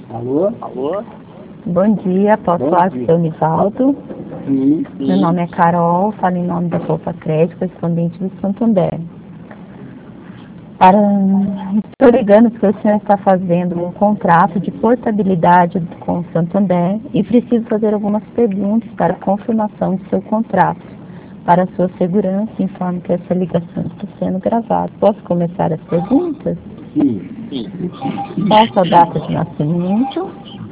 Alô? Bom dia, posso falar com o seu Nivaldo? Sim. Meu nome é Carol, falo em nome da Poupa Crédito, correspondente do Santander. Estou ligando porque o senhor está fazendo um contrato de portabilidade com o Santander e preciso fazer algumas perguntas para confirmação de seu contrato. Para sua segurança, informo que essa ligação está sendo gravada. Posso começar as perguntas? Sim. Qual a sua data de nascimento?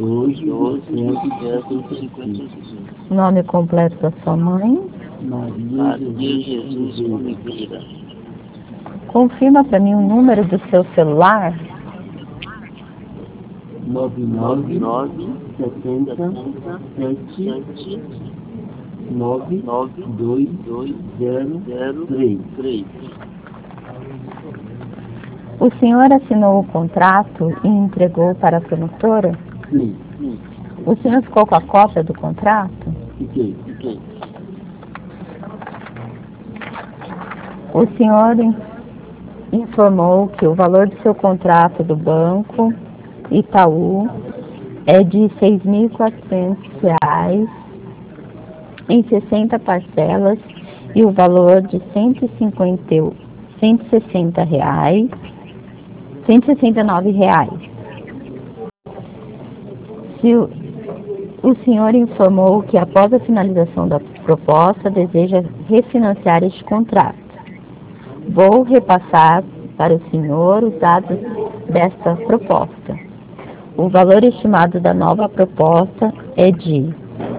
12.155. Nome completo da sua mãe? Maria Jesus Oliveira. Confirma para mim o número do seu celular? 99 70 7 9203. O senhor assinou o contrato e entregou para a promotora? Sim. O senhor ficou com a cópia do contrato? Fiquei. O senhor informou que o valor do seu contrato do banco Itaú é de R$ 6.400 em 60 parcelas e o valor de R$ 169 reais. O senhor informou que após a finalização da proposta deseja refinanciar este contrato. Vou repassar para o senhor os dados desta proposta. O valor estimado da nova proposta é de R$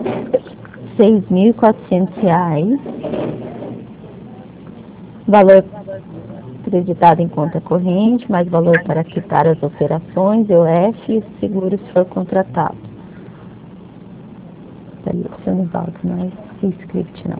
6.400, valor acreditado em conta corrente, mais valor para quitar as operações, EOF e seguro se for contratado. Peraí, seu Nivaldo, não é esse script não.